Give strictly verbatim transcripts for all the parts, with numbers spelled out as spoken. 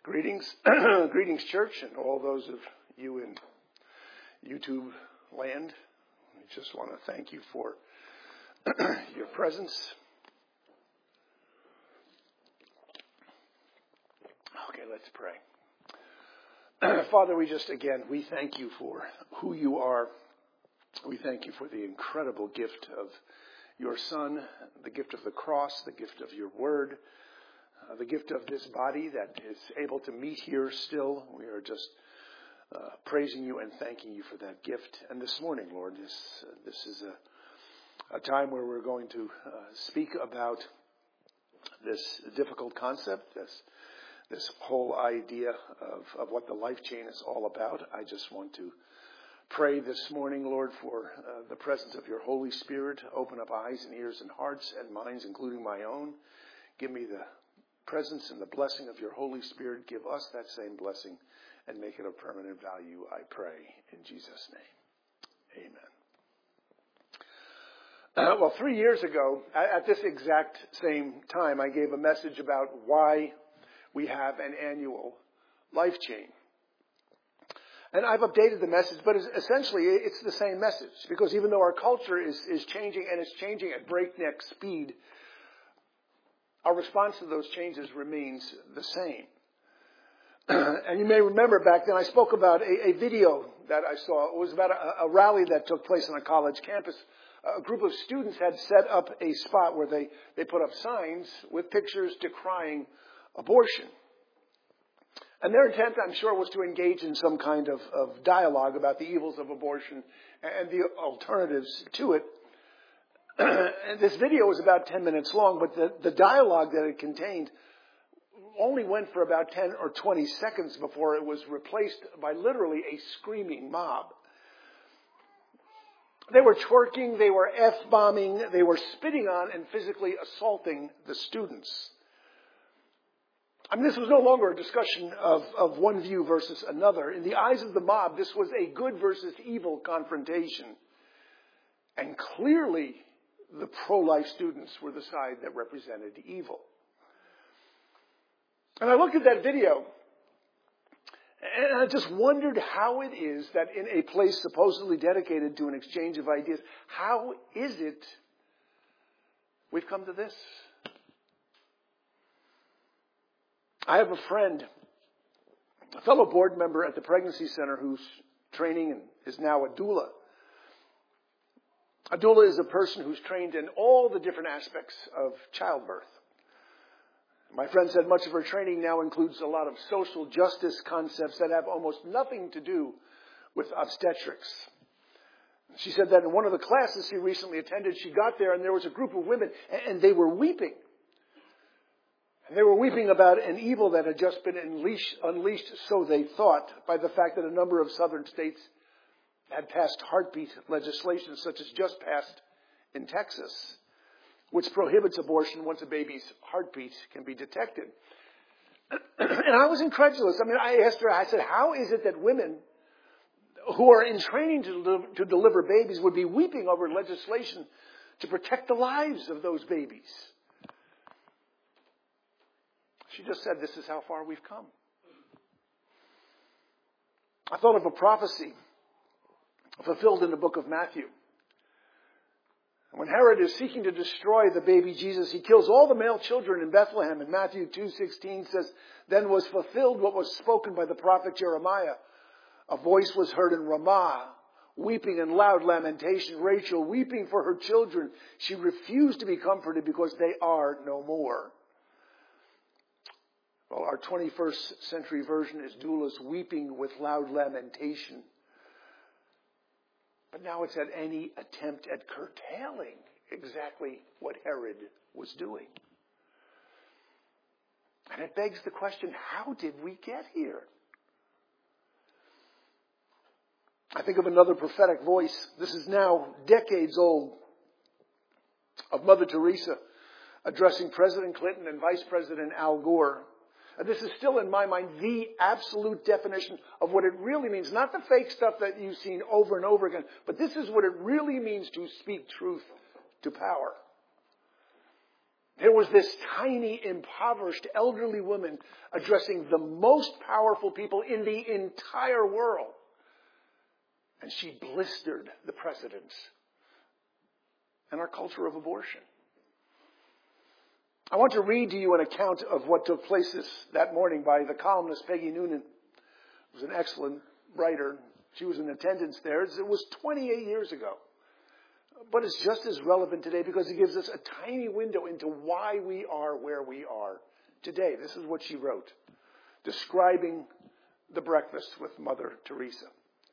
Greetings, greetings, church, and all those of you in YouTube land. I just want to thank you for your presence. Okay, let's pray. Father, we just, again, we thank you for who you are. We thank you for the incredible gift of your Son, the gift of the cross, the gift of your word. Uh, the gift of this body that is able to meet here still. We are just uh, praising you and thanking you for that gift. And this morning, Lord, this uh, this is a, a time where we're going to uh, speak about this difficult concept, this this whole idea of, of what the life chain is all about. I just want to pray this morning, Lord, for uh, the presence of your Holy Spirit. Open up eyes and ears and hearts and minds, including my own. Give me the presence and the blessing of your Holy Spirit. Give us that same blessing and make it of permanent value, I pray, in Jesus' name. Amen. Uh, well, three years ago, at this exact same time, I gave a message about why we have an annual life chain. And I've updated the message, but essentially it's the same message, because even though our culture is, is changing, and it's changing at breakneck speed, our response to those changes remains the same. And you may remember back then I spoke about a, a video that I saw. It was about a, a rally that took place on a college campus. A group of students had set up a spot where they, they put up signs with pictures decrying abortion. And their intent, I'm sure, was to engage in some kind of, of dialogue about the evils of abortion and the alternatives to it. And this video was about ten minutes long, but the, the dialogue that it contained only went for about ten or twenty seconds before it was replaced by literally a screaming mob. They were twerking, they were F-bombing, they were spitting on and physically assaulting the students. I mean, this was no longer a discussion of, of one view versus another. In the eyes of the mob, this was a good versus evil confrontation. And clearly, the pro-life students were the side that represented evil. And I looked at that video, and I just wondered how it is that in a place supposedly dedicated to an exchange of ideas, how is it we've come to this? I have a friend, a fellow board member at the Pregnancy Center who's training and is now a doula. A doula is a person who's trained in all the different aspects of childbirth. My friend said much of her training now includes a lot of social justice concepts that have almost nothing to do with obstetrics. She said that in one of the classes she recently attended, she got there and there was a group of women and they were weeping. And they were weeping about an evil that had just been unleashed, unleashed, so they thought, by the fact that a number of southern states had passed heartbeat legislation, such as just passed in Texas, which prohibits abortion once a baby's heartbeat can be detected. And I was incredulous. I mean, I asked her, I said, how is it that women who are in training to, deliver, to deliver babies would be weeping over legislation to protect the lives of those babies? She just said, this is how far we've come. I thought of a prophecy fulfilled in the book of Matthew. When Herod is seeking to destroy the baby Jesus, he kills all the male children in Bethlehem. And Matthew two sixteen says, then was fulfilled what was spoken by the prophet Jeremiah. A voice was heard in Ramah, weeping in loud lamentation. Rachel weeping for her children. She refused to be comforted because they are no more. Well, our twenty-first century version is doulas weeping with loud lamentation. But now it's at any attempt at curtailing exactly what Herod was doing. And it begs the question, how did we get here? I think of another prophetic voice. This is now decades old, of Mother Teresa addressing President Clinton and Vice President Al Gore. And this is still, in my mind, the absolute definition of what it really means. Not the fake stuff that you've seen over and over again, but this is what it really means to speak truth to power. There was this tiny, impoverished, elderly woman addressing the most powerful people in the entire world. And she blistered the precedents and our culture of abortion. I want to read to you an account of what took place this, that morning by the columnist Peggy Noonan, who was an excellent writer. She was in attendance there. It was twenty-eight years ago. But it's just as relevant today because it gives us a tiny window into why we are where we are today. This is what she wrote, describing the breakfast with Mother Teresa.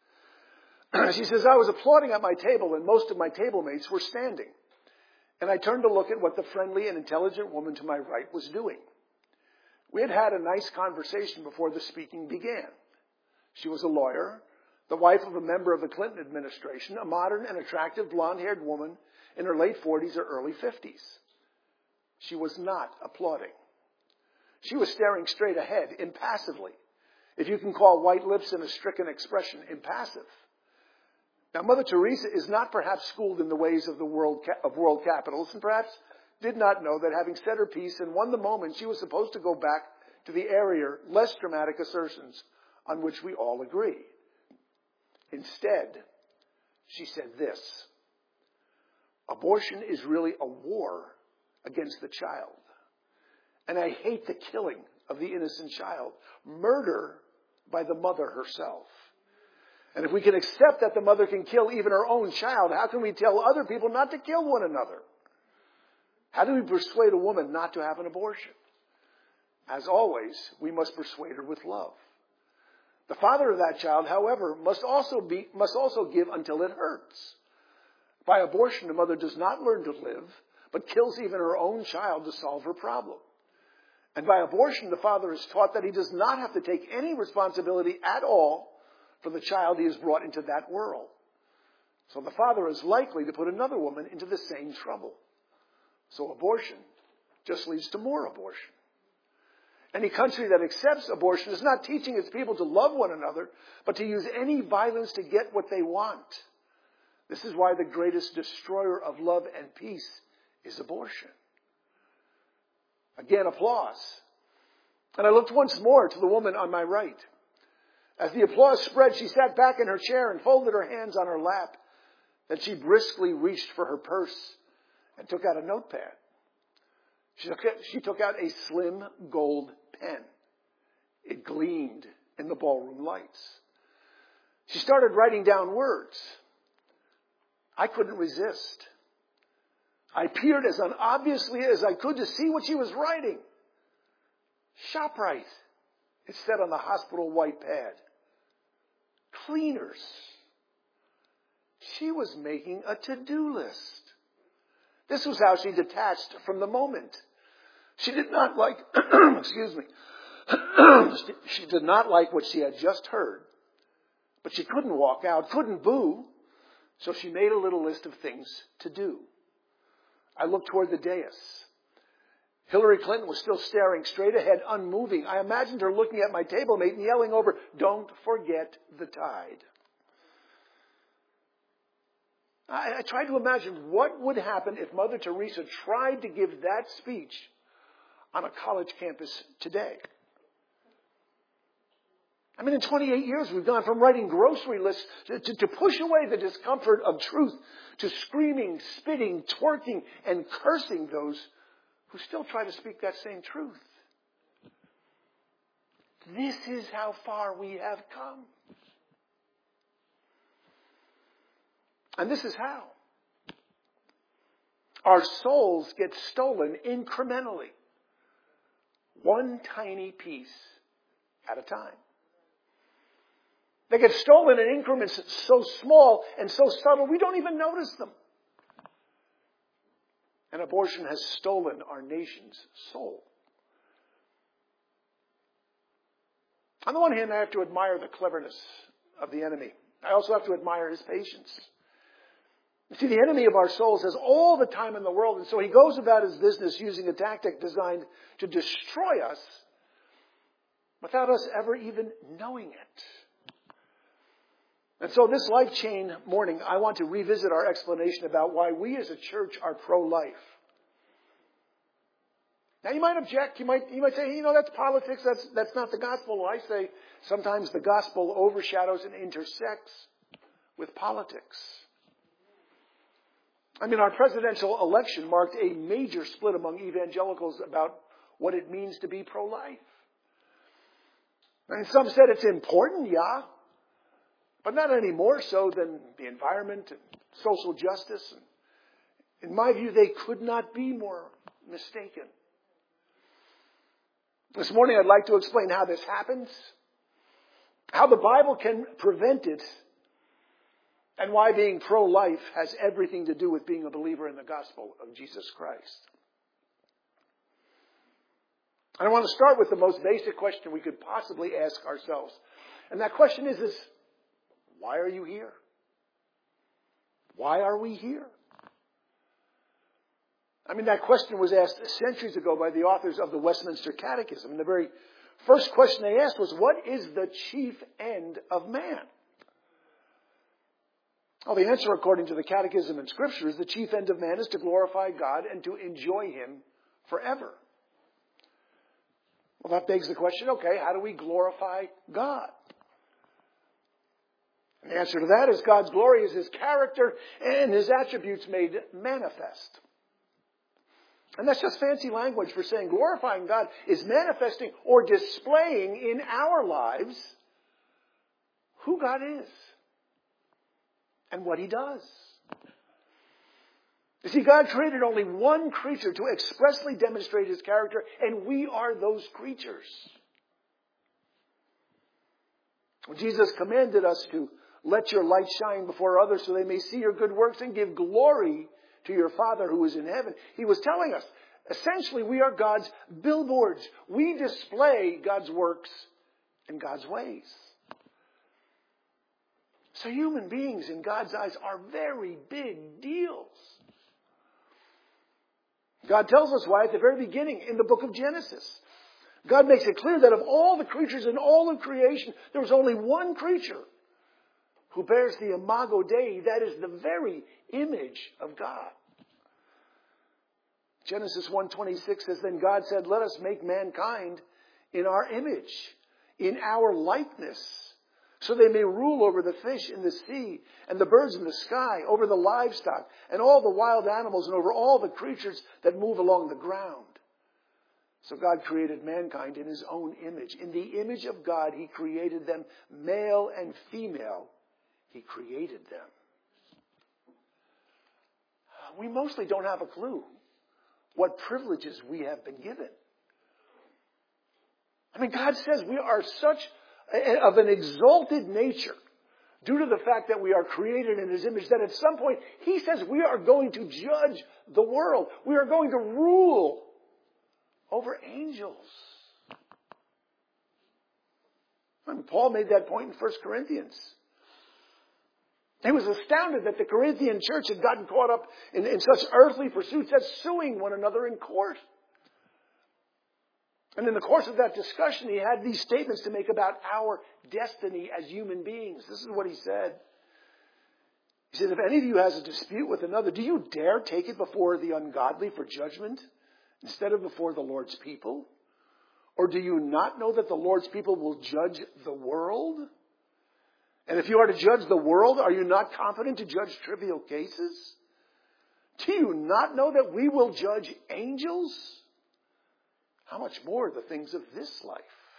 She says, I was applauding at my table and most of my table mates were standing. And I turned to look at what the friendly and intelligent woman to my right was doing. We had had a nice conversation before the speaking began. She was a lawyer, the wife of a member of the Clinton administration, a modern and attractive blonde-haired woman in her late forties or early fifties. She was not applauding. She was staring straight ahead, impassively, if you can call white lips and a stricken expression impassive. Now, Mother Teresa is not perhaps schooled in the ways of the world of world capitals, and perhaps did not know that having said her piece and won the moment, she was supposed to go back to the airier, less dramatic assertions on which we all agree. Instead, she said this: abortion is really a war against the child. And I hate the killing of the innocent child. Murder by the mother herself. And if we can accept that the mother can kill even her own child, how can we tell other people not to kill one another? How do we persuade a woman not to have an abortion? As always, we must persuade her with love. The father of that child, however, must also be, must also give until it hurts. By abortion, the mother does not learn to live, but kills even her own child to solve her problem. And by abortion, the father is taught that he does not have to take any responsibility at all for the child he has brought into that world. So the father is likely to put another woman into the same trouble. So abortion just leads to more abortion. Any country that accepts abortion is not teaching its people to love one another, but to use any violence to get what they want. This is why the greatest destroyer of love and peace is abortion. Again, applause. And I looked once more to the woman on my right. As the applause spread, she sat back in her chair and folded her hands on her lap. Then she briskly reached for her purse and took out a notepad. She took, she took out a slim gold pen. It gleamed in the ballroom lights. She started writing down words. I couldn't resist. I peered as unobviously as I could to see what she was writing. ShopRite, it said on the hospital white pad. Cleaners. She was making a to-do list. This was how she detached from the moment. She did not like, excuse me, she did not like what she had just heard, but she couldn't walk out, couldn't boo, so she made a little list of things to do. I looked toward the dais. Hillary Clinton was still staring straight ahead, unmoving. I imagined her looking at my table mate and yelling over, "Don't forget the tide." I, I tried to imagine what would happen if Mother Teresa tried to give that speech on a college campus today. I mean, in twenty-eight years, we've gone from writing grocery lists to, to, to push away the discomfort of truth, to screaming, spitting, twerking, and cursing those who still try to speak that same truth. This is how far we have come. And this is how. Our souls get stolen incrementally, one tiny piece at a time. They get stolen in increments so small and so subtle, we don't even notice them. And abortion has stolen our nation's soul. On the one hand, I have to admire the cleverness of the enemy. I also have to admire his patience. You see, the enemy of our souls has all the time in the world, and so he goes about his business using a tactic designed to destroy us without us ever even knowing it. And so this Life Chain morning, I want to revisit our explanation about why we as a church are pro-life. Now you might object, you might, you might say, you know, that's politics, that's, that's not the gospel. Well, I say sometimes the gospel overshadows and intersects with politics. I mean, our presidential election marked a major split among evangelicals about what it means to be pro-life. And some said it's important, yeah, but not any more so than the environment and social justice. And in my view, they could not be more mistaken. This morning, I'd like to explain how this happens, how the Bible can prevent it, and why being pro-life has everything to do with being a believer in the gospel of Jesus Christ. And I want to start with the most basic question we could possibly ask ourselves. And that question is, is why are you here? Why are we here? I mean, that question was asked centuries ago by the authors of the Westminster Catechism. And the very first question they asked was, what is the chief end of man? Well, the answer, according to the Catechism and Scripture, is the chief end of man is to glorify God and to enjoy Him forever. Well, that begs the question, okay, how do we glorify God? And the answer to that is God's glory is His character and His attributes made manifest. And that's just fancy language for saying glorifying God is manifesting or displaying in our lives who God is and what He does. You see, God created only one creature to expressly demonstrate His character, and we are those creatures. When Jesus commanded us to let your light shine before others so they may see your good works and give glory to your Father who is in heaven, He was telling us, essentially, we are God's billboards. We display God's works and God's ways. So human beings in God's eyes are very big deals. God tells us why at the very beginning in the book of Genesis. God makes it clear that of all the creatures in all of creation, there was only one creature who bears the imago Dei, that is the very image of God. Genesis one twenty-six says, then God said, let us make mankind in our image, in our likeness, so they may rule over the fish in the sea and the birds in the sky, over the livestock and all the wild animals and over all the creatures that move along the ground. So God created mankind in His own image. In the image of God, He created them, male and female. He created them. We mostly don't have a clue what privileges we have been given. I mean, God says we are such a, of an exalted nature due to the fact that we are created in His image that at some point He says we are going to judge the world. We are going to rule over angels. I mean, Paul made that point in First Corinthians. He was astounded that the Corinthian church had gotten caught up in, in such earthly pursuits as suing one another in court. And in the course of that discussion, he had these statements to make about our destiny as human beings. This is what he said. He said, if any of you has a dispute with another, do you dare take it before the ungodly for judgment instead of before the Lord's people? Or do you not know that the Lord's people will judge the world? And if you are to judge the world, are you not competent to judge trivial cases? Do you not know that we will judge angels? How much more the things of this life?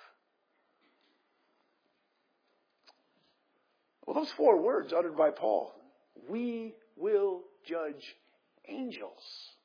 Well, those four words uttered by Paul, we will judge angels.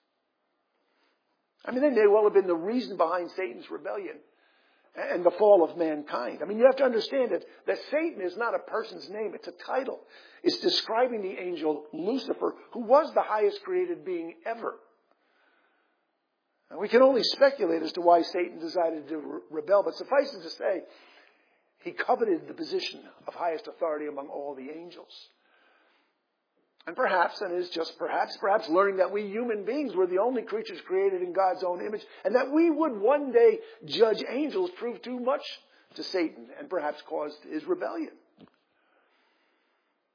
I mean, they may well have been the reason behind Satan's rebellion and the fall of mankind. I mean, you have to understand that, that Satan is not a person's name. It's a title. It's describing the angel Lucifer, who was the highest created being ever. And we can only speculate as to why Satan decided to re- rebel, but suffice it to say, he coveted the position of highest authority among all the angels. And perhaps, and is just perhaps, perhaps learning that we human beings were the only creatures created in God's own image, and that we would one day judge angels proved too much to Satan and perhaps caused his rebellion.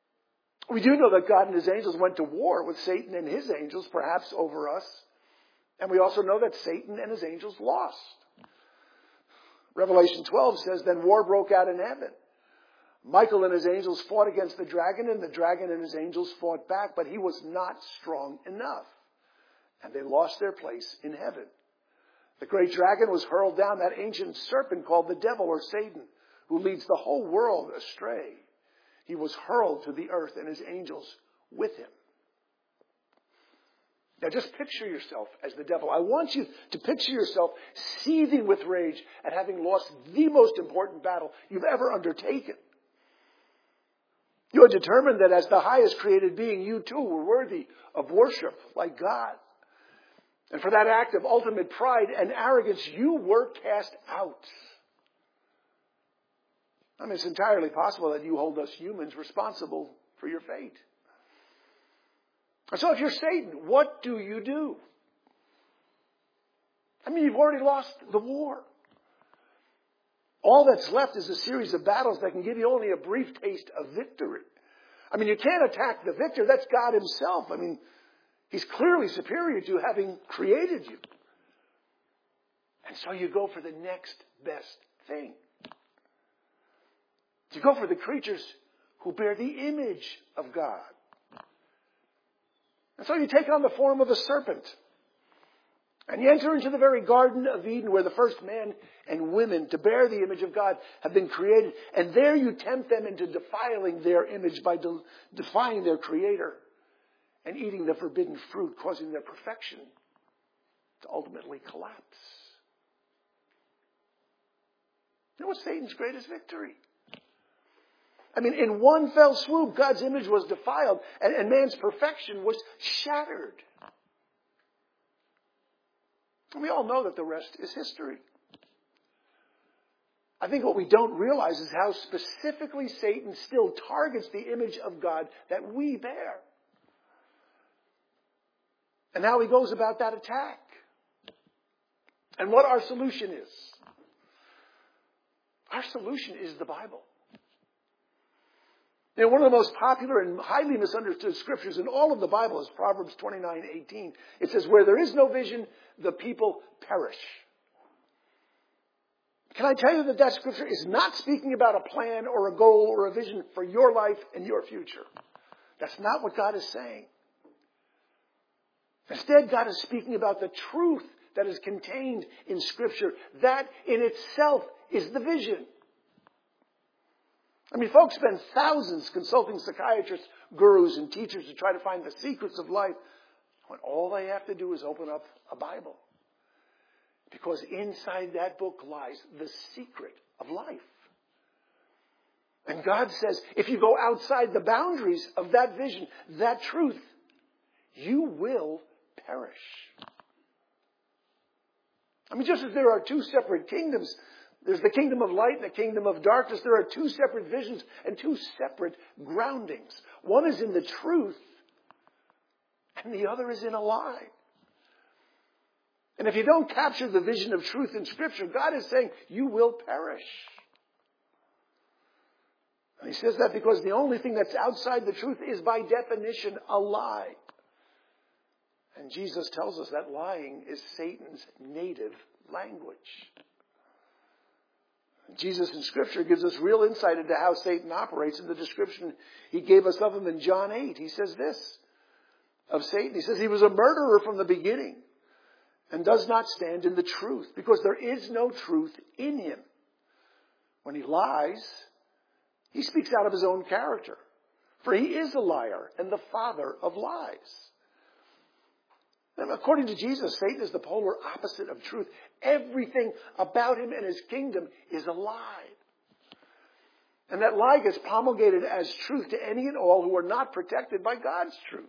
We do know that God and His angels went to war with Satan and his angels, perhaps over us, And we also know that Satan and his angels lost. Revelation twelve says, then war broke out in heaven. Michael and his angels fought against the dragon, and the dragon and his angels fought back, but he was not strong enough. And they lost their place in heaven. The great dragon was hurled down, that ancient serpent called the devil or Satan, who leads the whole world astray. He was hurled to the earth and his angels with him. Now just picture yourself as the devil. I want you to picture yourself seething with rage at having lost the most important battle you've ever undertaken. You are determined that as the highest created being, you too were worthy of worship like God. And for that act of ultimate pride and arrogance, you were cast out. I mean, it's entirely possible that you hold us humans responsible for your fate. And so if you're Satan, what do you do? I mean, you've already lost the war. All that's left is a series of battles that can give you only a brief taste of victory. I mean, you can't attack the victor. That's God himself. I mean, he's clearly superior to having created you. And so you go for the next best thing. You go for the creatures who bear the image of God. And so you take on the form of a serpent. And you enter into the very Garden of Eden where the first man and women to bear the image of God have been created. And there you tempt them into defiling their image by de- defying their Creator and eating the forbidden fruit, causing their perfection to ultimately collapse. That was Satan's greatest victory. I mean, in one fell swoop, God's image was defiled and, and man's perfection was shattered. And we all know that the rest is history. I think what we don't realize is how specifically Satan still targets the image of God that we bear. And how he goes about that attack. And what our solution is. Our solution is the Bible. You know, one of the most popular and highly misunderstood scriptures in all of the Bible is Proverbs twenty-nine eighteen. It says, where there is no vision, the people perish. Can I tell you that that scripture is not speaking about a plan or a goal or a vision for your life and your future? That's not what God is saying. Instead, God is speaking about the truth that is contained in Scripture. That in itself is the vision. I mean, folks spend thousands consulting psychiatrists, gurus, and teachers to try to find the secrets of life when all they have to do is open up a Bible. Because inside that book lies the secret of life. And God says, if you go outside the boundaries of that vision, that truth, you will perish. I mean, just as there are two separate kingdoms, there's the kingdom of light and the kingdom of darkness. There are two separate visions and two separate groundings. One is in the truth, and the other is in a lie. And if you don't capture the vision of truth in Scripture, God is saying you will perish. And he says that because the only thing that's outside the truth is by definition a lie. And Jesus tells us that lying is Satan's native language. Jesus in Scripture gives us real insight into how Satan operates in the description he gave us of him in John eight. He says this of Satan. He says he was a murderer from the beginning and does not stand in the truth because there is no truth in him. When he lies, he speaks out of his own character. For he is a liar and the father of lies. And according to Jesus, Satan is the polar opposite of truth. Everything about him and his kingdom is a lie. And that lie gets promulgated as truth to any and all who are not protected by God's truth.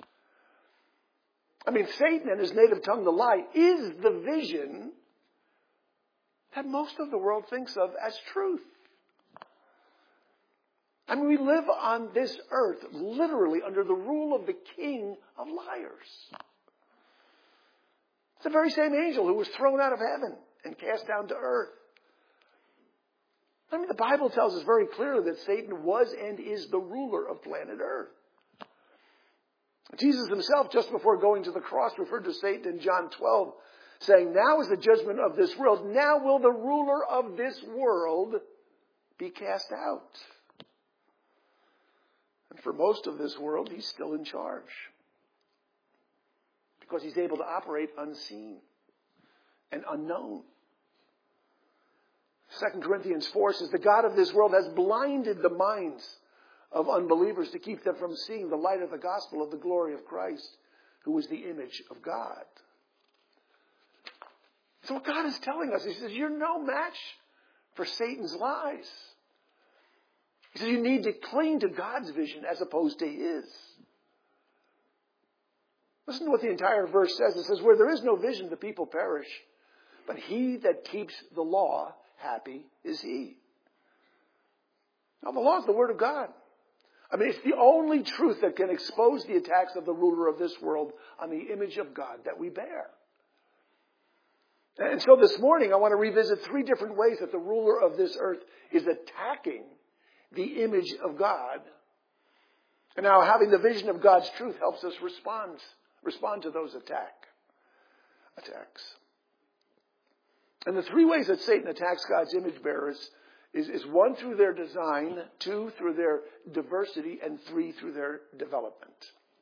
I mean, Satan and his native tongue, the lie, is the vision that most of the world thinks of as truth. I mean, we live on this earth literally under the rule of the king of liars. It's the very same angel who was thrown out of heaven and cast down to earth. I mean, the Bible tells us very clearly that Satan was and is the ruler of planet Earth. Jesus himself, just before going to the cross, referred to Satan in John twelve, saying, now is the judgment of this world. Now will the ruler of this world be cast out. And for most of this world, he's still in charge. Because he's able to operate unseen and unknown. Second Corinthians four says, the God of this world has blinded the minds of unbelievers to keep them from seeing the light of the gospel of the glory of Christ, who is the image of God. So what God is telling us, he says, you're no match for Satan's lies. He says you need to cling to God's vision as opposed to his. Listen to what the entire verse says. It says, where there is no vision, the people perish. But he that keeps the law, happy is he. Now, the law is the word of God. I mean, it's the only truth that can expose the attacks of the ruler of this world on the image of God that we bear. And so this morning, I want to revisit three different ways that the ruler of this earth is attacking the image of God. And now having the vision of God's truth helps us respond, respond to those attack, attacks. And the three ways that Satan attacks God's image bearers is, is one, through their design, two, through their diversity, and three, through their development.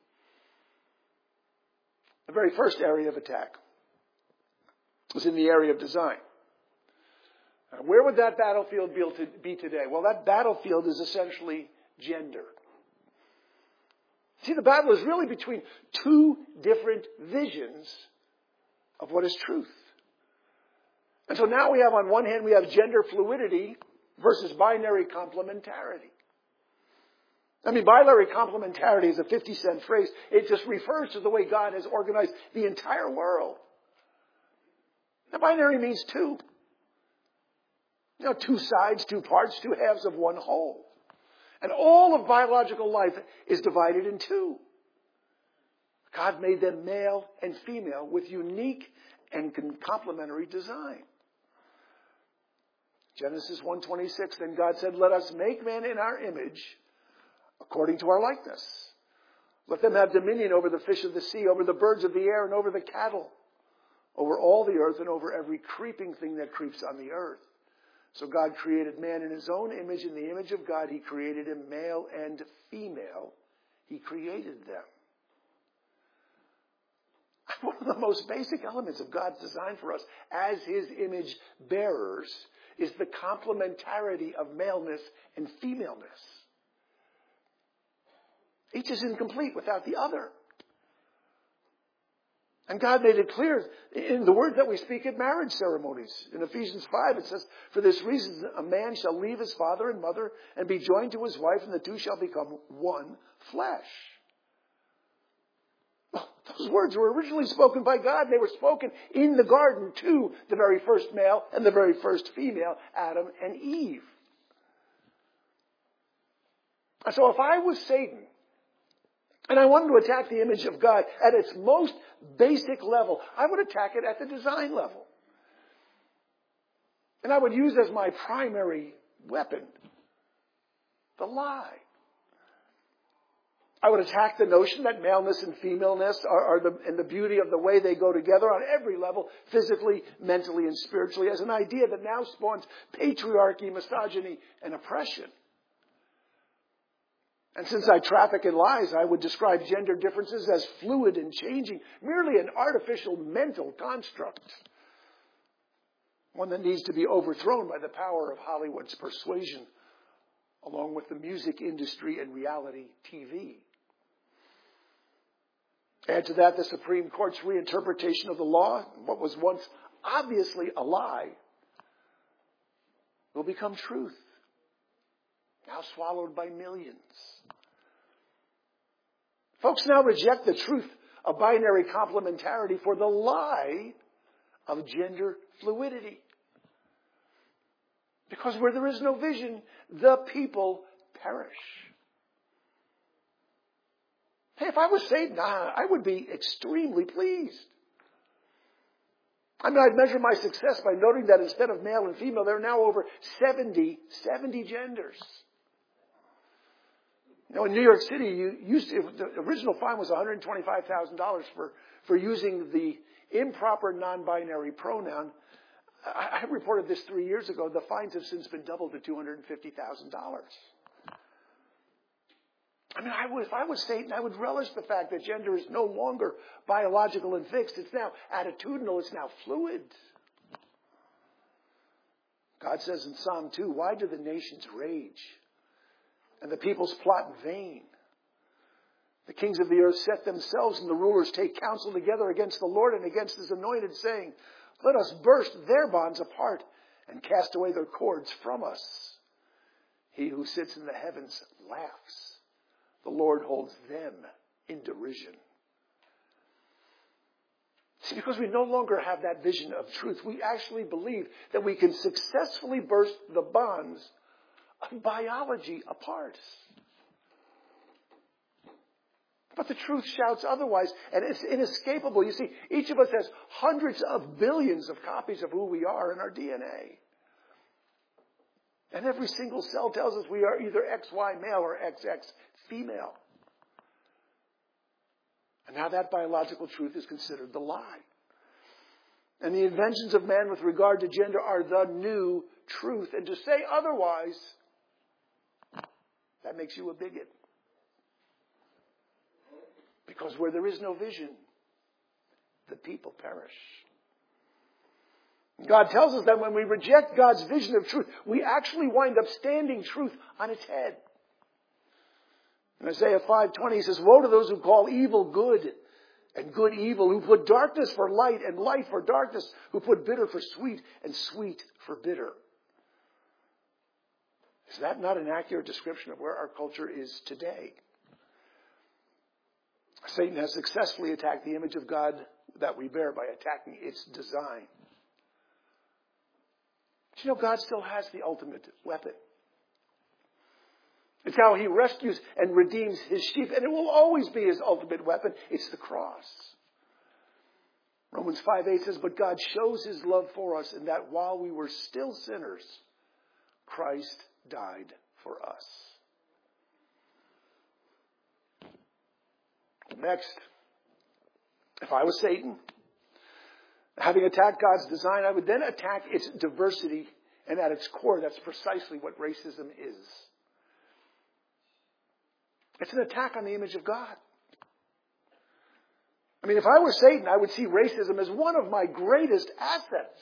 The very first area of attack was in the area of design. Now, where would that battlefield be today? Well, that battlefield is essentially gender. See, the battle is really between two different visions of what is truth. And so now we have, on one hand, we have gender fluidity versus binary complementarity. I mean, binary complementarity is a fifty cent phrase. It just refers to the way God has organized the entire world. Now, binary means two. You know, two sides, two parts, two halves of one whole. And all of biological life is divided in two. God made them male and female with unique and complementary design. Genesis one twenty-six, then God said, let us make man in our image, according to our likeness. Let them have dominion over the fish of the sea, over the birds of the air, and over the cattle, over all the earth, and over every creeping thing that creeps on the earth. So God created man in his own image. In the image of God, he created him, male and female. He created them. One of the most basic elements of God's design for us as his image bearers is the complementarity of maleness and femaleness. Each is incomplete without the other. And God made it clear in the word that we speak at marriage ceremonies. In Ephesians five, it says, for this reason, a man shall leave his father and mother and be joined to his wife, and the two shall become one flesh. Well, those words were originally spoken by God. They were spoken in the garden to the very first male and the very first female, Adam and Eve. And so if I was Satan, and I wanted to attack the image of God at its most basic level, I would attack it at the design level. And I would use as my primary weapon the lie. I would attack the notion that maleness and femaleness are, are the, and the beauty of the way they go together on every level, physically, mentally, and spiritually, as an idea that now spawns patriarchy, misogyny, and oppression. And since I traffic in lies, I would describe gender differences as fluid and changing, merely an artificial mental construct. One that needs to be overthrown by the power of Hollywood's persuasion, along with the music industry and reality T V. Add to that the Supreme Court's reinterpretation of the law, what was once obviously a lie, will become truth, now swallowed by millions. Folks now reject the truth of binary complementarity for the lie of gender fluidity. Because where there is no vision, the people perish. Hey, if I was Satan, I would be extremely pleased. I mean, I'd measure my success by noting that instead of male and female, there are now over seventy, seventy genders. You know, in New York City, you used to, the original fine was one hundred twenty-five thousand dollars for, for using the improper non-binary pronoun. I, I reported this three years ago. The fines have since been doubled to two hundred fifty thousand dollars. I mean, I would, if I was Satan, I would relish the fact that gender is no longer biological and fixed. It's now attitudinal. It's now fluid. God says in Psalm two, why do the nations rage and the peoples plot in vain? The kings of the earth set themselves and the rulers take counsel together against the Lord and against his anointed, saying, let us burst their bonds apart and cast away their cords from us. He who sits in the heavens laughs. The Lord holds them in derision. See, because we no longer have that vision of truth, we actually believe that we can successfully burst the bonds of biology apart. But the truth shouts otherwise, and it's inescapable. You see, each of us has hundreds of billions of copies of who we are in our D N A. And every single cell tells us we are either X Y male or X X female. And now that biological truth is considered the lie. And the inventions of man with regard to gender are the new truth. And to say otherwise, that makes you a bigot. Because where there is no vision, the people perish. God tells us that when we reject God's vision of truth, we actually wind up standing truth on its head. In Isaiah five twenty, he says, woe to those who call evil good and good evil, who put darkness for light and light for darkness, who put bitter for sweet and sweet for bitter. Is that not an accurate description of where our culture is today? Satan has successfully attacked the image of God that we bear by attacking its design. But you know, God still has the ultimate weapon. It's how he rescues and redeems his sheep, and it will always be his ultimate weapon. It's the cross. Romans five eight says, but God shows his love for us in that while we were still sinners, Christ died for us. Next, if I was Satan, having attacked God's design, I would then attack its diversity, and at its core, that's precisely what racism is. It's an attack on the image of God. I mean, if I were Satan, I would see racism as one of my greatest assets.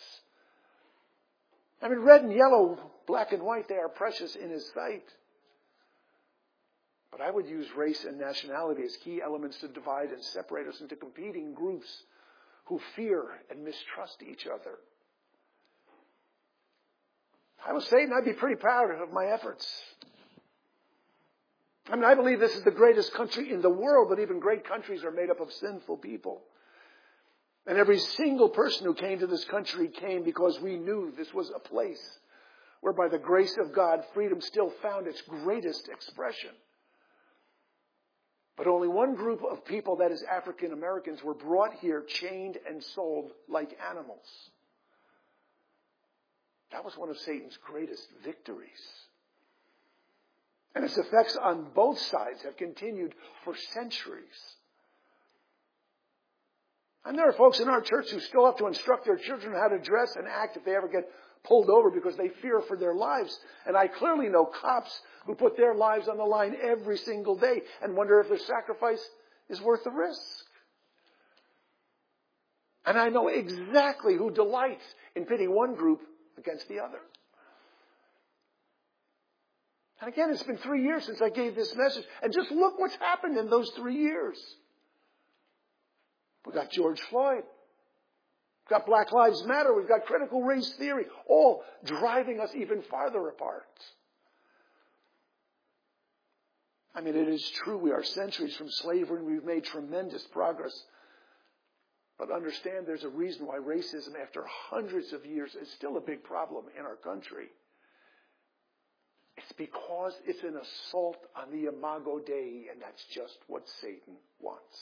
I mean, red and yellow, black and white, they are precious in his sight. But I would use race and nationality as key elements to divide and separate us into competing groups who fear and mistrust each other. If I was Satan, I'd be pretty proud of my efforts. I mean, I believe this is the greatest country in the world, but even great countries are made up of sinful people. And every single person who came to this country came because we knew this was a place where by the grace of God, freedom still found its greatest expression. But only one group of people, that is African Americans, were brought here chained and sold like animals. That was one of Satan's greatest victories. And its effects on both sides have continued for centuries. And there are folks in our church who still have to instruct their children how to dress and act if they ever get pulled over because they fear for their lives. And I clearly know cops who put their lives on the line every single day and wonder if their sacrifice is worth the risk. And I know exactly who delights in pitting one group against the other. And again, it's been three years since I gave this message. And just look what's happened in those three years. We've got George Floyd. We've got Black Lives Matter. We've got critical race theory. All driving us even farther apart. I mean, it is true we are centuries from slavery and we've made tremendous progress. But understand there's a reason why racism, after hundreds of years, is still a big problem in our country. It's because it's an assault on the Imago Dei, and that's just what Satan wants.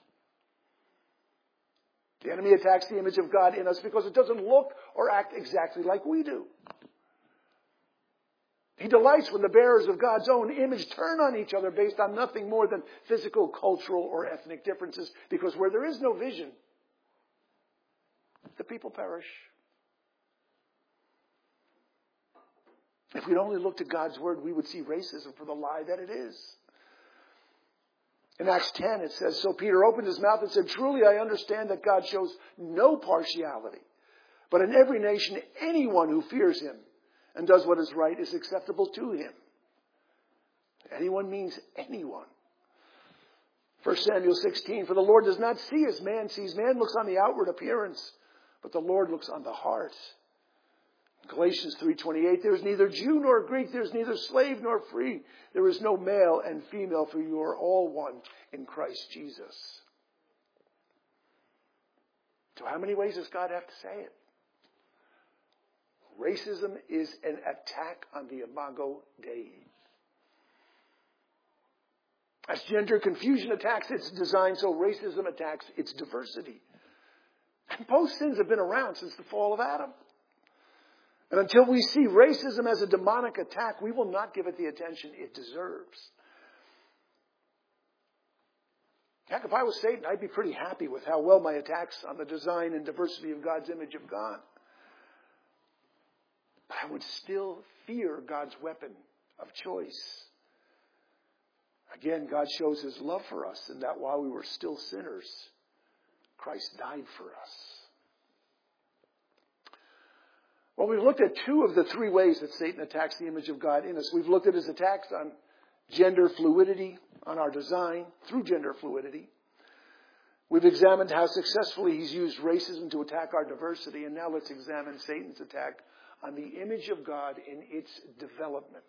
The enemy attacks the image of God in us because it doesn't look or act exactly like we do. He He delights when the bearers of God's own image turn on each other based on nothing more than physical, cultural, or ethnic differences, because where there is no vision, the people perish. If we'd only looked at God's word, we would see racism for the lie that it is. In Acts ten, it says, so Peter opened his mouth and said, truly I understand that God shows no partiality, but in every nation, anyone who fears him and does what is right is acceptable to him. Anyone means anyone. First Samuel sixteen, for the Lord does not see as man sees. Man looks on the outward appearance, but the Lord looks on the heart. Galatians three twenty-eight, there is neither Jew nor Greek, there is neither slave nor free. There is no male and female, for you are all one in Christ Jesus. So how many ways does God have to say it? Racism is an attack on the imago Dei. As gender confusion attacks its design, so racism attacks its diversity. And both sins have been around since the fall of Adam. And until we see racism as a demonic attack, we will not give it the attention it deserves. Heck, if I was Satan, I'd be pretty happy with how well my attacks on the design and diversity of God's image have gone. But I would still fear God's weapon of choice. Again, God shows his love for us in that while we were still sinners, Christ died for us. Well, we've looked at two of the three ways that Satan attacks the image of God in us. We've looked at his attacks on gender fluidity, on our design, through gender fluidity. We've examined how successfully he's used racism to attack our diversity. And now let's examine Satan's attack on the image of God in its development.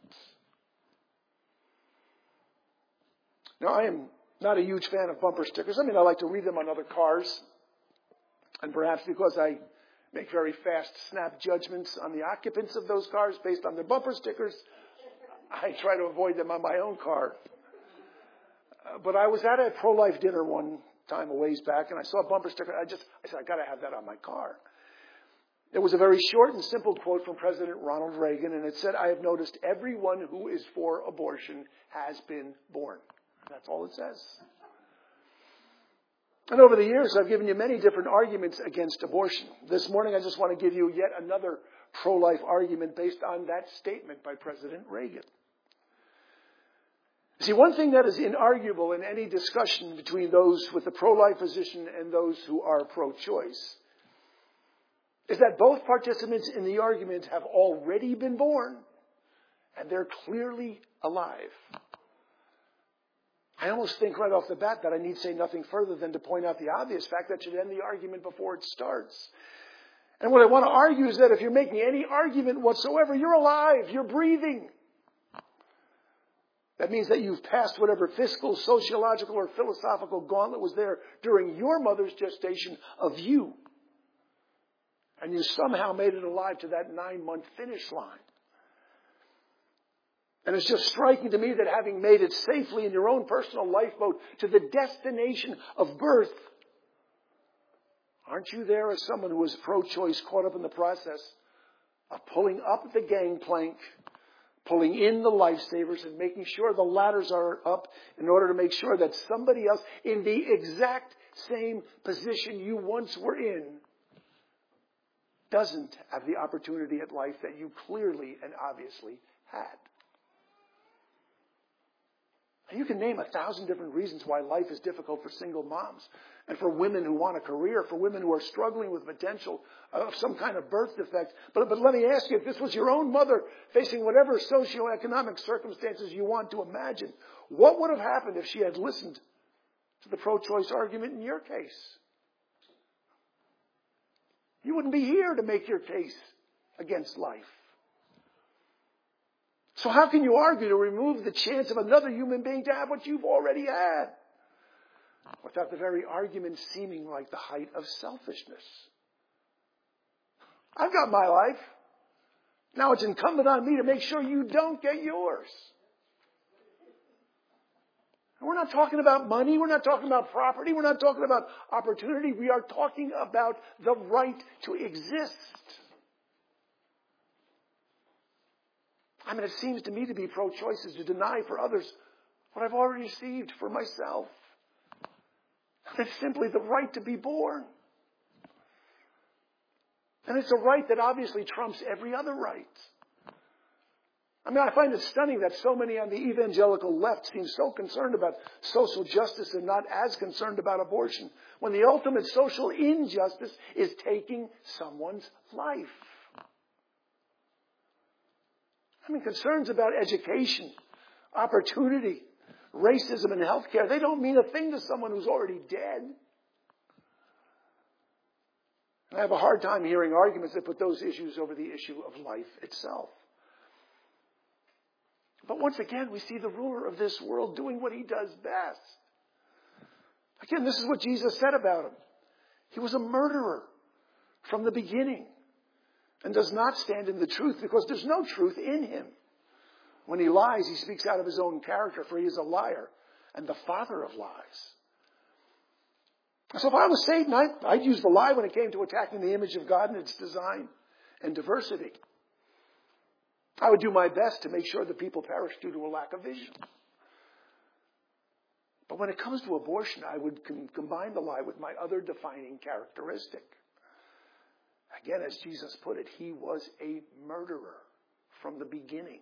Now, I am not a huge fan of bumper stickers. I mean, I like to read them on other cars. And perhaps because I make very fast, snap judgments on the occupants of those cars based on their bumper stickers, I try to avoid them on my own car. Uh, but I was at a pro-life dinner one time a ways back, and I saw a bumper sticker. I just, I said, I got to have that on my car. It was a very short and simple quote from President Ronald Reagan, and it said, I have noticed everyone who is for abortion has been born. That's all it says. And over the years, I've given you many different arguments against abortion. This morning, I just want to give you yet another pro-life argument based on that statement by President Reagan. See, one thing that is inarguable in any discussion between those with the pro-life position and those who are pro-choice is that both participants in the argument have already been born and they're clearly alive. I almost think right off the bat that I need say nothing further than to point out the obvious fact that should end the argument before it starts. And what I want to argue is that if you're making any argument whatsoever, you're alive, you're breathing. That means that you've passed whatever physical, sociological, or philosophical gauntlet was there during your mother's gestation of you. And you somehow made it alive to that nine-month finish line. And it's just striking to me that having made it safely in your own personal lifeboat to the destination of birth, aren't you there as someone who is pro-choice caught up in the process of pulling up the gangplank, pulling in the lifesavers and making sure the ladders are up in order to make sure that somebody else in the exact same position you once were in doesn't have the opportunity at life that you clearly and obviously had. You can name a thousand different reasons why life is difficult for single moms and for women who want a career, for women who are struggling with potential of some kind of birth defect. But, but let me ask you, if this was your own mother facing whatever socioeconomic circumstances you want to imagine, what would have happened if she had listened to the pro-choice argument in your case? You wouldn't be here to make your case against life. So how can you argue to remove the chance of another human being to have what you've already had without the very argument seeming like the height of selfishness? I've got my life. Now it's incumbent on me to make sure you don't get yours. And we're not talking about money. We're not talking about property. We're not talking about opportunity. We are talking about the right to exist. I mean, it seems to me to be pro-choice is to deny for others what I've already received for myself. It's simply the right to be born. And it's a right that obviously trumps every other right. I mean, I find it stunning that so many on the evangelical left seem so concerned about social justice and not as concerned about abortion, when the ultimate social injustice is taking someone's life. I mean, concerns about education, opportunity, racism, and healthcare, they don't mean a thing to someone who's already dead. And I have a hard time hearing arguments that put those issues over the issue of life itself. But once again, we see the ruler of this world doing what he does best. Again, this is what Jesus said about him. He was a murderer from the beginning and does not stand in the truth because there's no truth in him. When he lies, he speaks out of his own character, for he is a liar and the father of lies. So if I was Satan, I'd, I'd use the lie when it came to attacking the image of God and its design and diversity. I would do my best to make sure that people perish due to a lack of vision. But when it comes to abortion, I would com- combine the lie with my other defining characteristic. Again, as Jesus put it, he was a murderer from the beginning.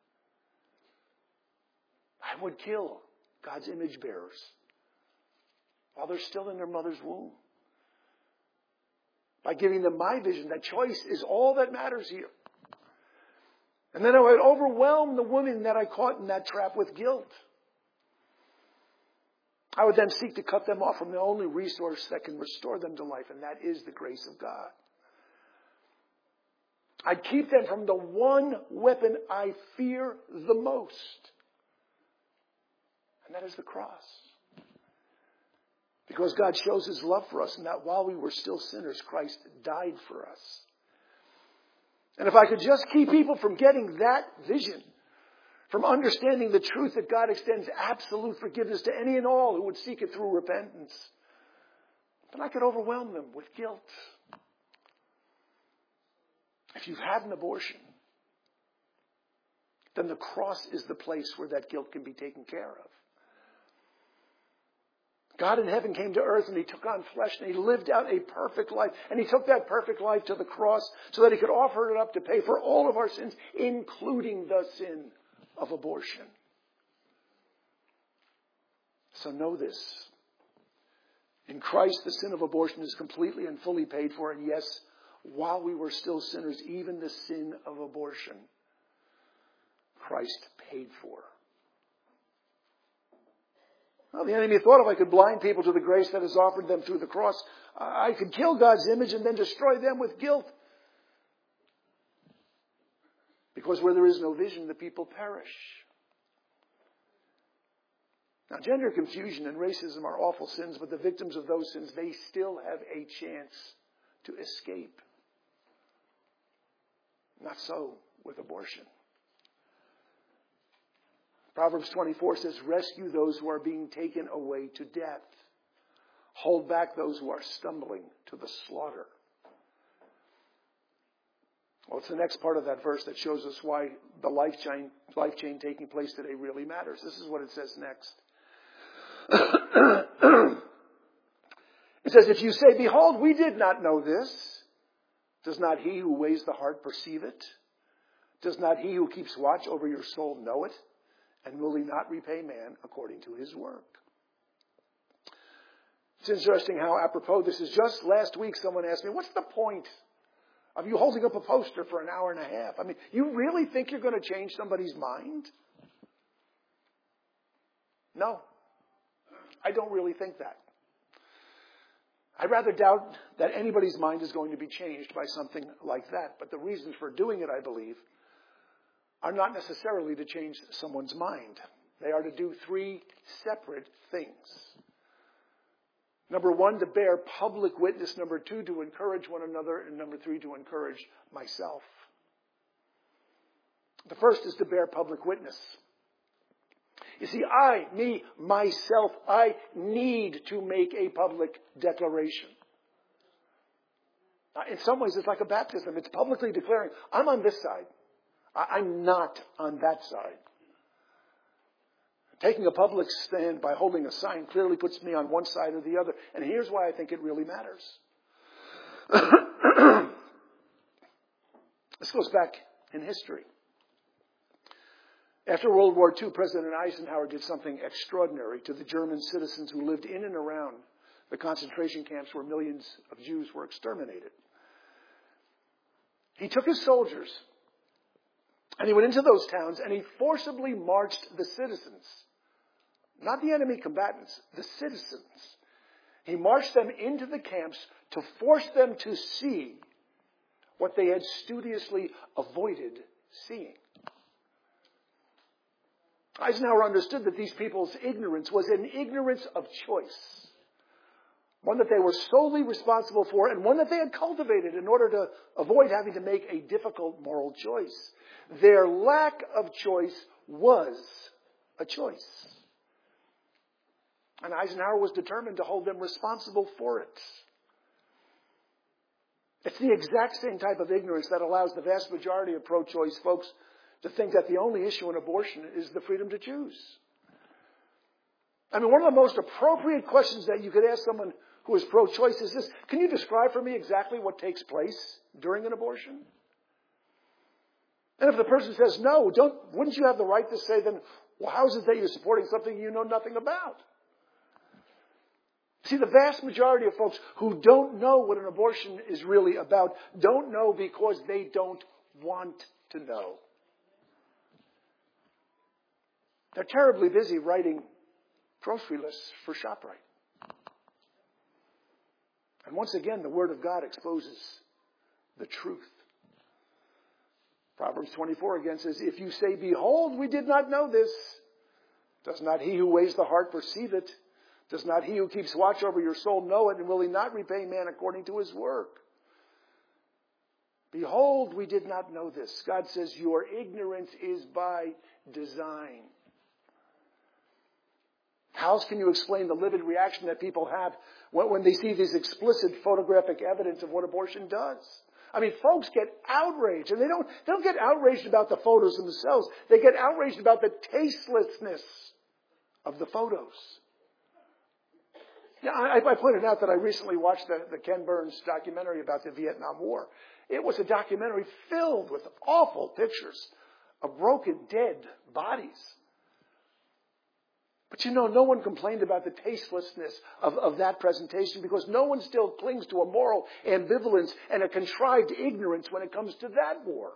I would kill God's image bearers while they're still in their mother's womb, by giving them my vision that choice is all that matters here. And then I would overwhelm the women that I caught in that trap with guilt. I would then seek to cut them off from the only resource that can restore them to life, and that is the grace of God. I'd keep them from the one weapon I fear the most, and that is the cross. Because God shows his love for us, and that while we were still sinners, Christ died for us. And if I could just keep people from getting that vision, from understanding the truth that God extends absolute forgiveness to any and all who would seek it through repentance, then I could overwhelm them with guilt. If you've had an abortion, then the cross is the place where that guilt can be taken care of. God in heaven came to earth and he took on flesh and he lived out a perfect life. And he took that perfect life to the cross so that he could offer it up to pay for all of our sins, including the sin of abortion. So know this. In Christ, the sin of abortion is completely and fully paid for. And yes, while we were still sinners, even the sin of abortion, Christ paid for. Well, the enemy thought if I could blind people to the grace that is offered them through the cross, I could kill God's image and then destroy them with guilt. Because where there is no vision, the people perish. Now, gender confusion and racism are awful sins, but the victims of those sins, they still have a chance to escape. Not so with abortion. Proverbs twenty-four says, rescue those who are being taken away to death. Hold back those who are stumbling to the slaughter. Well, it's the next part of that verse that shows us why the life chain, life chain taking place today really matters. This is what it says next. It says, if you say, behold, we did not know this, does not he who weighs the heart perceive it? Does not he who keeps watch over your soul know it? And will he not repay man according to his work? It's interesting how apropos this is. Just last week someone asked me, what's the point of you holding up a poster for an hour and a half? I mean, you really think you're going to change somebody's mind? No. I don't really think that. I rather doubt that anybody's mind is going to be changed by something like that. But the reasons for doing it, I believe, are not necessarily to change someone's mind. They are to do three separate things. Number one, to bear public witness. Number two, to encourage one another. And number three, to encourage myself. The first is to bear public witness. You see, I, me, myself, I need to make a public declaration. In some ways, it's like a baptism. It's publicly declaring, I'm on this side. I, I'm not on that side. Taking a public stand by holding a sign clearly puts me on one side or the other. And here's why I think it really matters. This goes back in history. After World War Two, President Eisenhower did something extraordinary to the German citizens who lived in and around the concentration camps where millions of Jews were exterminated. He took his soldiers and he went into those towns and he forcibly marched the citizens. Not the enemy combatants, the citizens. He marched them into the camps to force them to see what they had studiously avoided seeing. Eisenhower understood that these people's ignorance was an ignorance of choice. One that they were solely responsible for and one that they had cultivated in order to avoid having to make a difficult moral choice. Their lack of choice was a choice. And Eisenhower was determined to hold them responsible for it. It's the exact same type of ignorance that allows the vast majority of pro-choice folks to think that the only issue in abortion is the freedom to choose. I mean, one of the most appropriate questions that you could ask someone who is pro-choice is this: can you describe for me exactly what takes place during an abortion? And if the person says no, don't, wouldn't you have the right to say then, well, how is it that you're supporting something you know nothing about? See, the vast majority of folks who don't know what an abortion is really about don't know because they don't want to know. They're terribly busy writing grocery lists for ShopRite. And once again, the Word of God exposes the truth. Proverbs twenty-four again says, if you say, behold, we did not know this, does not he who weighs the heart perceive it? Does not he who keeps watch over your soul know it? And will he not repay man according to his work? Behold, we did not know this. God says your ignorance is by design. How else can you explain the livid reaction that people have when, when they see this explicit photographic evidence of what abortion does? I mean, folks get outraged, and they don't, they don't get outraged about the photos themselves. They get outraged about the tastelessness of the photos. Yeah, I, I pointed out that I recently watched the, the Ken Burns documentary about the Vietnam War. It was a documentary filled with awful pictures of broken, dead bodies. But you know, no one complained about the tastelessness of, of that presentation because no one still clings to a moral ambivalence and a contrived ignorance when it comes to that war.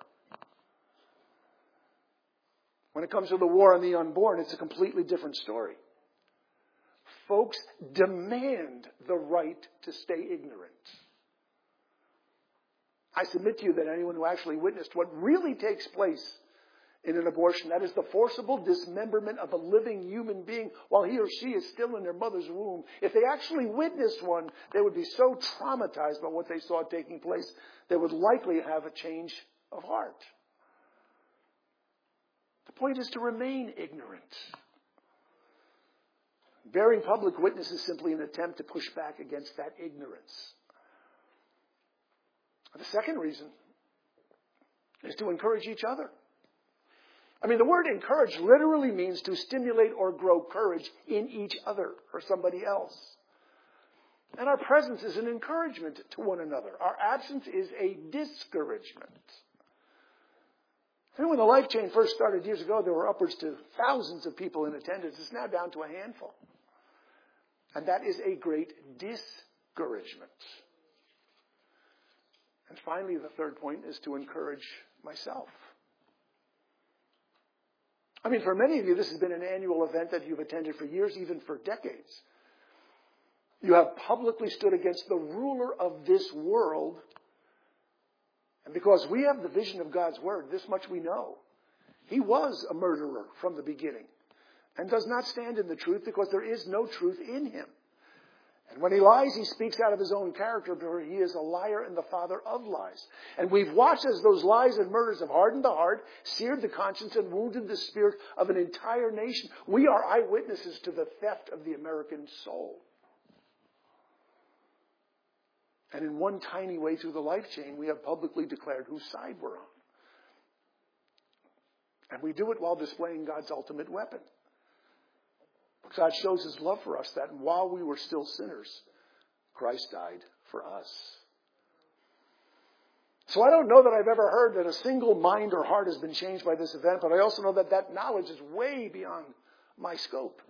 When it comes to the war on the unborn, it's a completely different story. Folks demand the right to stay ignorant. I submit to you that anyone who actually witnessed what really takes place in an abortion, that is the forcible dismemberment of a living human being while he or she is still in their mother's womb, if they actually witnessed one, they would be so traumatized by what they saw taking place, they would likely have a change of heart. The point is to remain ignorant. Bearing public witness is simply an attempt to push back against that ignorance. The second reason is to encourage each other. I mean, the word encourage literally means to stimulate or grow courage in each other or somebody else. And our presence is an encouragement to one another. Our absence is a discouragement. And when the Life Chain first started years ago, there were upwards to thousands of people in attendance. It's now down to a handful. And that is a great discouragement. And finally, the third point is to encourage myself. I mean, for many of you, this has been an annual event that you've attended for years, even for decades. You have publicly stood against the ruler of this world. And because we have the vision of God's word, this much we know. He was a murderer from the beginning and does not stand in the truth because there is no truth in him. And when he lies, he speaks out of his own character, for he is a liar and the father of lies. And we've watched as those lies and murders have hardened the heart, seared the conscience, and wounded the spirit of an entire nation. We are eyewitnesses to the theft of the American soul. And in one tiny way through the Life Chain, we have publicly declared whose side we're on. And we do it while displaying God's ultimate weapon. God shows his love for us, that while we were still sinners, Christ died for us. So I don't know that I've ever heard that a single mind or heart has been changed by this event, but I also know that that knowledge is way beyond my scope.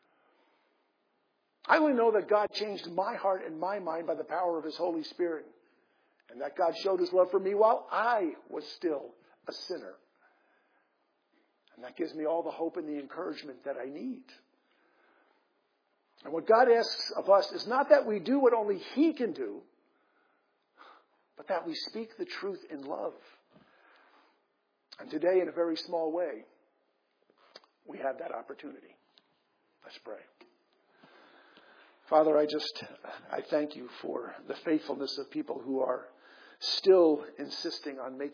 I only know that God changed my heart and my mind by the power of his Holy Spirit, and that God showed his love for me while I was still a sinner. And that gives me all the hope and the encouragement that I need. And what God asks of us is not that we do what only he can do, but that we speak the truth in love. And today, in a very small way, we have that opportunity. Let's pray. Father, I just, I thank you for the faithfulness of people who are still insisting on making